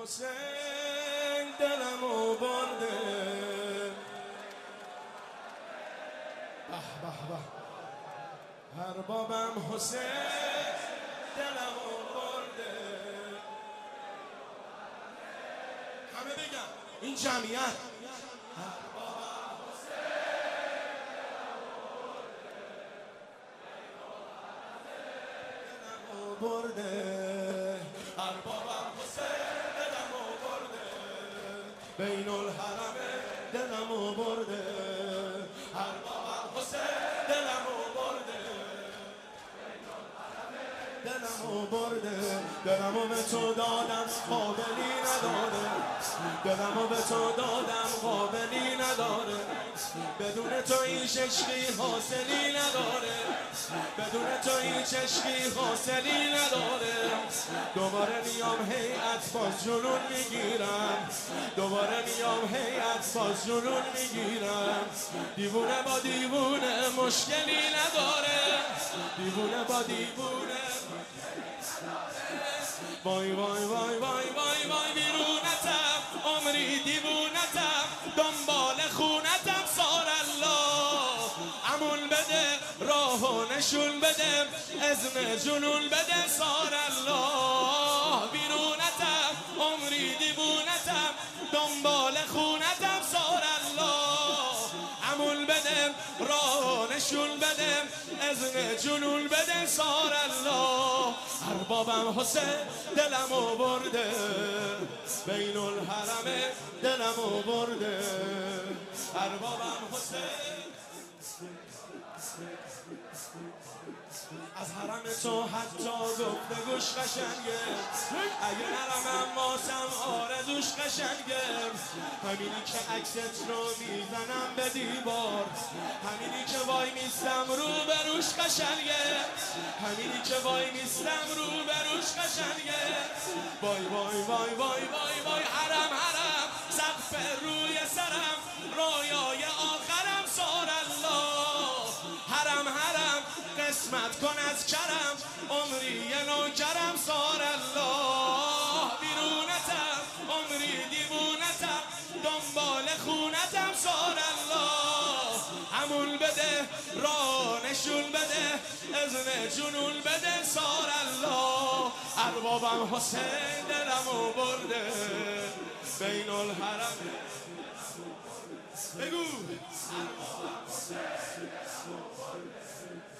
حسین دلمو برده. به به به اربابم حسین دلمو برده. همه بگم این جمعیت اربابم حسین دلمو برده. اربابم حسین دلمو برده. بین الحرمه دلمو برده. اربابم حسین دلمو برده. دلمو برده. دلمو به تو دادم قابلی نداره. دلمو به تو دادم قابلی نداره. بدون تو هیچ عشقی حاصلی نداره. بدون تو هیچ عشقی حاصلی نداره. دوباره میام هیئت باز جنون میگیرم. دوباره میام هیئت باز جنون میگیرم. دیوونه با دیوونه مشکلی نداره. دیوونه با دیوونه وای وای وای وای وای وای بیرونتم عمری دیوونتم دنبال خونتم سار الله امون بده راه و نشون بده اذن جنون بده سار الله بیرونتم عمری دیوونتم دنبال خونتم سار الله امون بده راه نشون بده اذن جنون بده سار الله اربابم حسین دلمو برده. بین الحرمه دلمو برده. اربابم حسین از حرم تو حتی گفتگوش قشنگه. اگه نرمم ماسم آرزوش قشنگه. همینی که عکست رو میزنم به دیوار. همینی که وای میستم رو بروش قشنگه. همینی که وای میستم رو بروش قشنگه. وای وای وای وای وای وای حرم حرم سقف روی سرم رویای آخرم سار الله حرم حرم قسمت کن از کرم عمری نوکرم سار الله بیرونتم عمری دیوونتم دنبال خونتم سار الله همون بده راه نشون بده اذن جنون بده سار الله اربابم حسین دلمو برده. بین الحرم بگو اربابم حسین دلمو برده.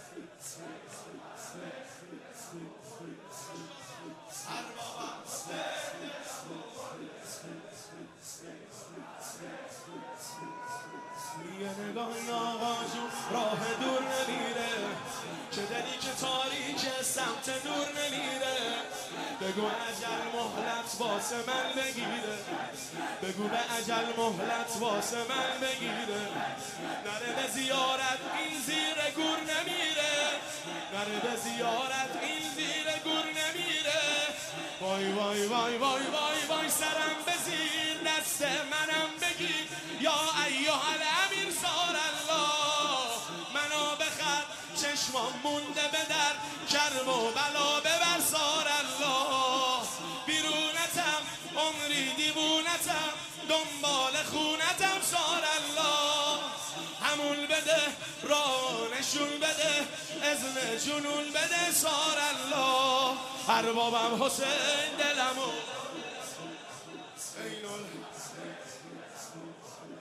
اربابم حسین دلمو برده. یه نگاهی آقا جون راه دور نمیره که دلی که تاریک سمت نور نمیره. بگو اجل مهلت واسه من بگیره. بگو به اجل مهلت واسه من بگیره. نره به زیارت این زیر گور نمیره. نره به زیارت این زیر گور نمیره. وای وای وای وای وای وای سرم به زیر دست منم بگیر یا ایها الامیر سار الله منو بخر چشمام مونده به در کرم و بلا ببر سار الله بیرونتم عمری دیوونتم دنبال خونتم سار الله همون بده راه نشون بده اذن جنون بده سار الله اربابم حسین دلمو